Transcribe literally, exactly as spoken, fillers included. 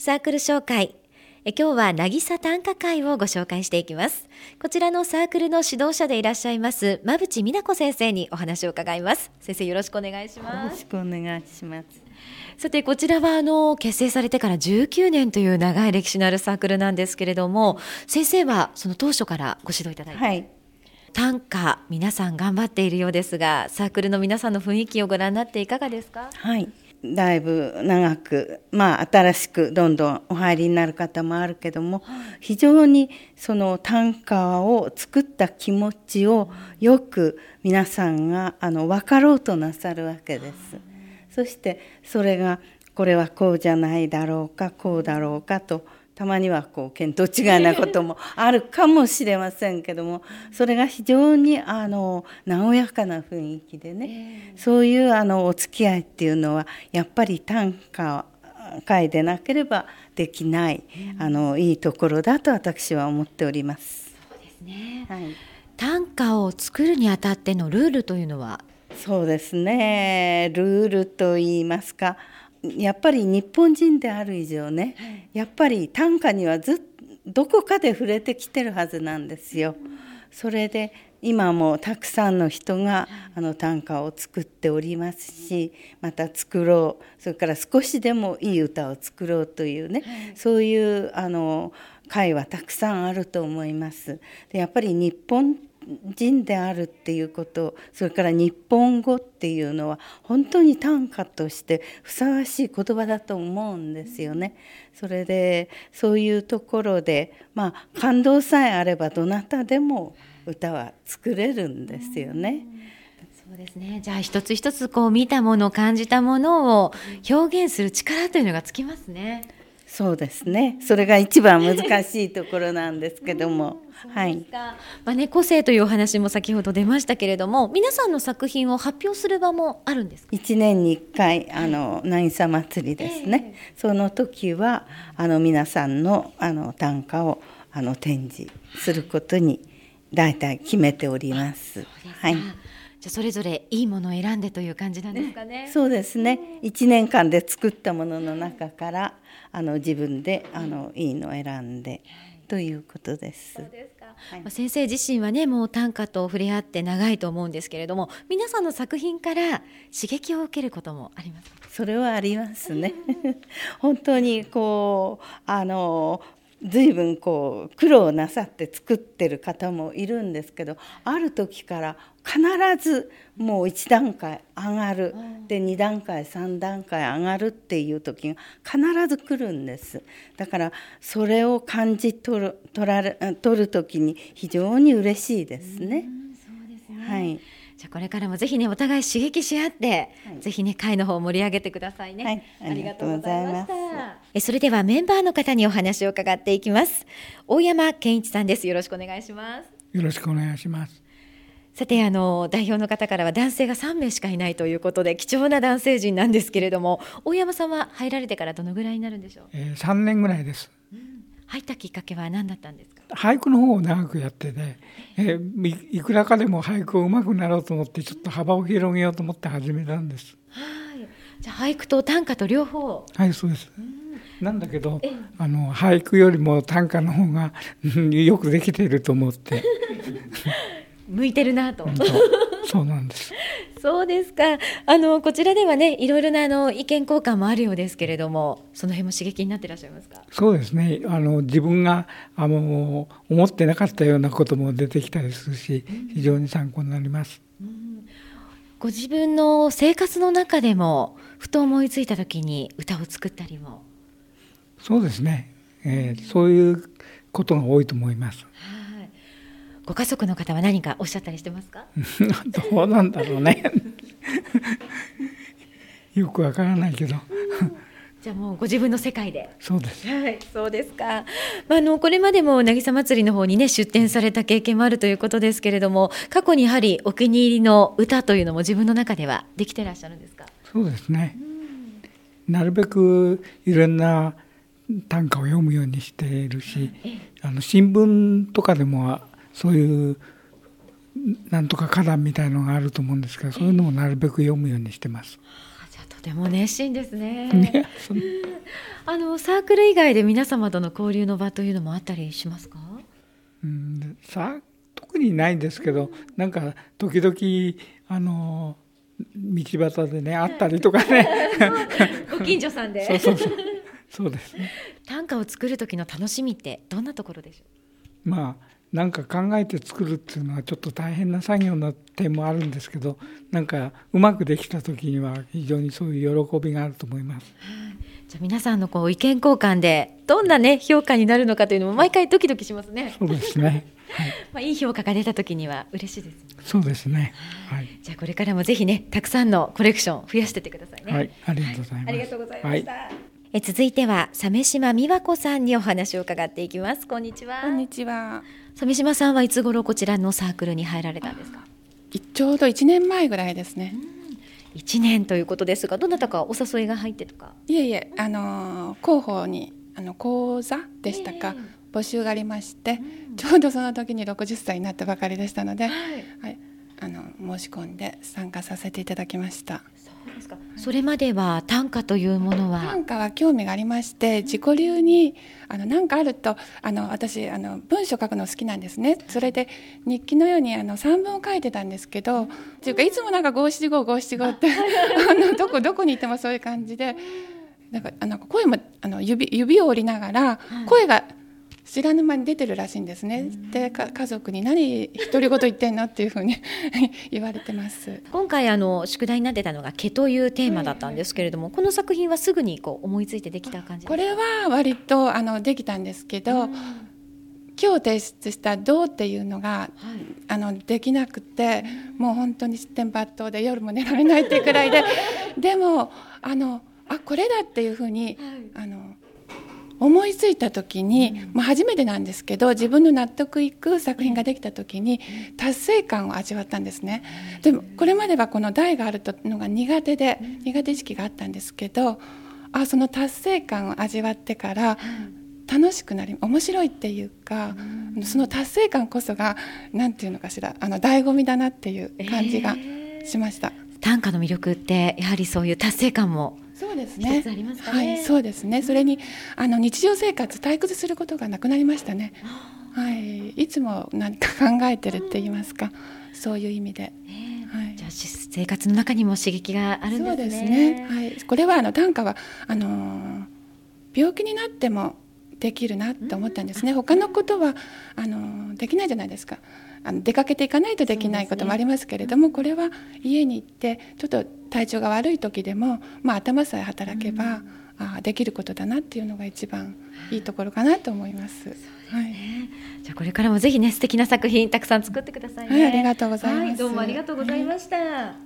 サークル紹介。え今日は渚短歌会をご紹介していきます。こちらのサークルの指導者でいらっしゃいます馬淵美奈子先生にお話を伺います。先生、よろしくお願いします。 よろしくお願いします。 さて、こちらはあの結成されてからじゅうきゅうねんという長い歴史のあるサークルなんですけれども、先生はその当初からご指導いただいて、はい、短歌皆さん頑張っているようですが、サークルの皆さんの雰囲気をご覧になっていかがですか？ はい、だいぶ長く、まあ、新しくどんどんお入りになる方もあるけども、非常にその短歌を作った気持ちをよく皆さんがあの分かろうとなさるわけです。そしてそれがこれはこうじゃないだろうか、こうだろうかと、たまにはこう見当違いなこともあるかもしれませんけども、それが非常にあの和やかな雰囲気でね、そういうあのお付き合いっていうのはやっぱり短歌会でなければできない、あのいいところだと私は思っております。 そうですね、 はい、 短歌を作るにあたってのルールというのは？ そうですね、ルールといいますか、やっぱり日本人である以上ね、はい、やっぱり短歌にはずっどこかで触れてきてるはずなんですよ。それで今もたくさんの人があの短歌を作っておりますし、また作ろう、それから少しでもいい歌を作ろうというね、はい、そういうあの会はたくさんあると思います。でやっぱり日本人であるっていうこと、それから日本語っていうのは本当に短歌としてふさわしい言葉だと思うんですよね。それでそういうところで、まあ、感動さえあればどなたでも歌は作れるんですよね。 そうですね。じゃあ一つ一つこう見たもの、感じたものを表現する力というのがつきますね。 そうですね。それが一番難しいところなんですけども、はい。 まあね、個性というお話も先ほど出ましたけれども、皆さんの作品を発表する場もあるんですか？ 一年に一回あの渚祭りですね。えー、その時はあの皆さんのあの短歌をあの展示することに大体決めております。はい。 じゃあそれぞれいいものを選んでという感じなんですかね。 そうですね。一年間で作ったものの中からあの自分であのいいのを選んでということです。 そうですか。はい、先生自身はね、もう短歌と触れ合って長いと思うんですけれども、皆さんの作品から刺激を受けることもありますか？ それはありますね。本当にこうあの随分こう苦労なさって作ってる方もいるんですけど、ある時から必ずもういち段階上がる、でに段階さん段階上がるっていう時が必ず来るんです。だからそれを感じ取る、取られ、取る時に非常に嬉しいですね。 そうですね。 はい。 じゃあこれからもぜひね、お互い刺激し合って、はい、ぜひね会の方を盛り上げてくださいね。 はい、ありがとうございました。 えそれではメンバーの方にお話を伺っていきます。大山健一さんです。よろしくお願いします。 よろしくお願いします。 さて、あの代表の方からは男性がさん名しかいないということで貴重な男性陣なんですけれども、大山さんは入られてからどのぐらいになるんでしょう？ えー、さんねんぐらいです。 うん、入ったきっかけは何だったんですか？ 俳句の方を長くやってて、えー、い, いくらかでも俳句を上手くなろうと思ってちょっと幅を広げようと思って始めたんです。 はい。じゃあ俳句と短歌と両方？ はい、そうです。うん、なんだけどあの俳句よりも短歌の方がよくできていると思って向いてるなと。 そうなんです。 そうですか。あのこちらではね、いろいろなあの意見交換もあるようですけれども、その辺も刺激になっていらっしゃいますか？ そうですね。あの自分があの思ってなかったようなことも出てきたりするし、非常に参考になります。 うん、ご自分の生活の中でもふと思いついた時に歌を作ったりも？ そうですね、えー、そういうことが多いと思います。 ご家族の方は何かおっしゃったりしてますか？ どうなんだろうねよくわからないけどじゃあもうご自分の世界で。 そうです、 はい、そうですか。まあ、あのこれまでも渚祭りの方にね出展された経験もあるということですけれども、過去にやはりお気に入りの歌というのも自分の中ではできてらっしゃるんですか？ そうですね、うん、なるべくいろんな短歌を読むようにしているし、あの新聞とかでもそういうなんとか花壇みたいのがあると思うんですけど、そういうのもなるべく読むようにしてます。 じゃあととても熱心ですね。 ねあのサークル以外で皆様との交流の場というのもあったりしますか？ うん、さ特にないんですけど、なんか時々あの道端でね会ったりとかねご近所さんでそうそうそうそうですね。 短歌を作る時の楽しみってどんなところでしょう？まあなんか考えて作るっていうのはちょっと大変な作業の点もあるんですけど、なんかうまくできた時には非常にそういう喜びがあると思います。 じゃあ皆さんのこう意見交換でどんな、ね、評価になるのかというのも毎回ドキドキしますね。 そうですね、はいまあ、いい評価が出た時には嬉しいです、ね、 そうですね、はい、 じゃあこれからもぜひねたくさんのコレクション増やしていってくださいね。 はい、ありがとうございます。 ありがとうございました、はい、 え続いては鮫島美和子さんにお話を伺っていきます。こんにちは。 こんにちは。 鮫島さんはいつ頃こちらのサークルに入られたんですか？ ちょうどいちねんまえぐらいですね。 いちねんということですが、どなたかお誘いが入ってとか？ いえいえ、あの広報にあの講座でしたか、えー、募集がありまして、うん、ちょうどその時にろくじゅっさいになったばかりでしたので、はいはい、あの申し込んで参加させていただきました。 そうですか。それまでは短歌というものは？ 短歌は興味がありまして、自己流にあのなんかあるとあの私あの文章書くの好きなんですね。それで日記のようにあのさんぶんを書いてたんですけど、っていうかいつもなんか五七五五七五ってあのどこどこにいてもそういう感じで、なんかあの声もあの 指, 指を折りながら声が知らぬ間に出てるらしいんですね。で家族に何独り言言ってんのっていうふうに言われてます。 今回あの宿題になってたのが毛というテーマだったんですけれども、はいはい、この作品はすぐにこう思いついてできた感じですか？ これは割とあのできたんですけど、うん、今日提出したどうっていうのが、はい、あのできなくて、うん、もう本当に失点抜刀で夜も寝られないっていうくらいででもあのあこれだっていうふうに、はい、あの思いついた時に、うんまあ、初めてなんですけど自分の納得いく作品ができた時に達成感を味わったんですね。でもこれまではこの題があるのが苦手で苦手意識があったんですけど、あその達成感を味わってから楽しくなり面白いっていうか、その達成感こそがなんていうのかしらあの醍醐味だなっていう感じがしました、えー、短歌の魅力ってやはりそういう達成感もそうですね。 一つありますかね。 はい、そうですね。それにあの日常生活退屈することがなくなりましたね。はい、いつも何か考えてるって言いますか、そういう意味で。 えーはい、じゃあ生活の中にも刺激があるんですね。 そうですね。はい、これはあの短歌はあの病気になってもできるなって思ったんですね。他のことはあのできないじゃないですか。あの出かけていかないとできないこともありますけれども、ね、これは家に行ってちょっと体調が悪い時でも、まあ、頭さえ働けば、うん、あできることだなっていうのが一番いいところかなと思います。そうですね。はい、 じゃあこれからもぜひね素敵な作品たくさん作ってくださいね。 はい、ありがとうございます。 はい、どうもありがとうございました。はい。